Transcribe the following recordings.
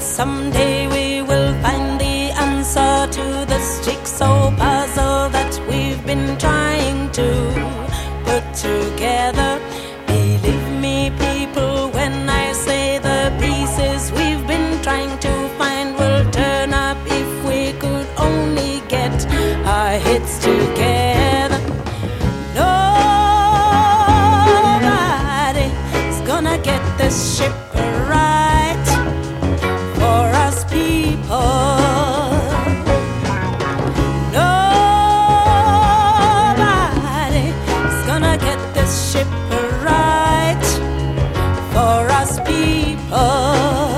Someday we will find the answer to this jigsaw puzzle that we've been trying to put together. Believe me, people, when I say the pieces we've been trying to find will turn up if we could only get our heads together. Nobody's gonna get this ship right for us people. Nobody's gonna get this ship right for us people.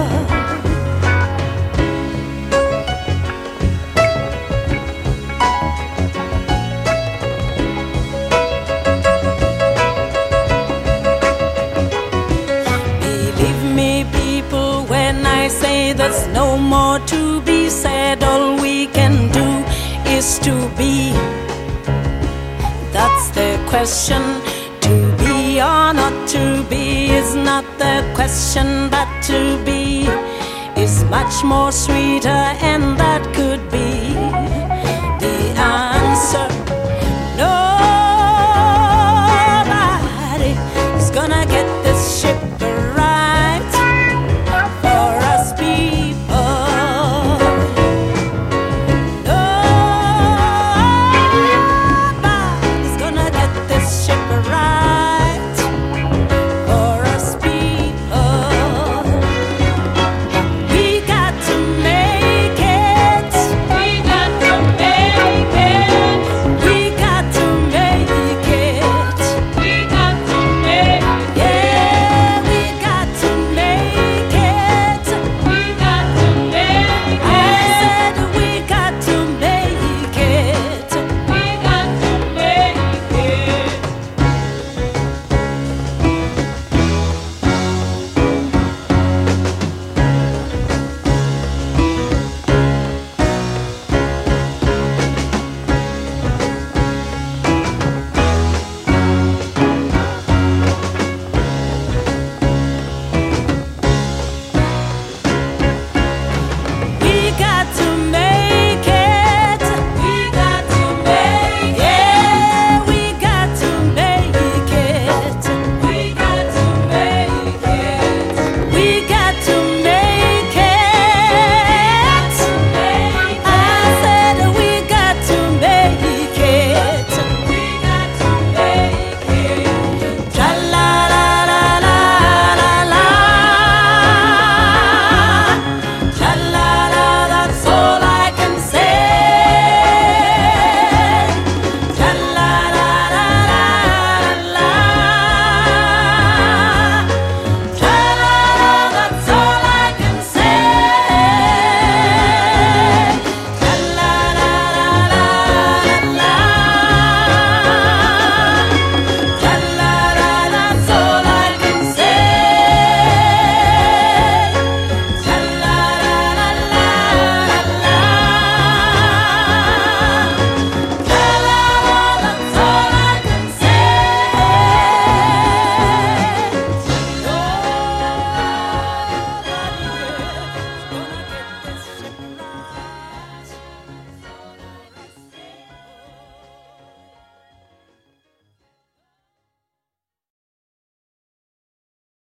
I say there's no more to be said. All we can do is to be. That's the question. To be or not to be is not the question, but to be is much more sweeter, and that could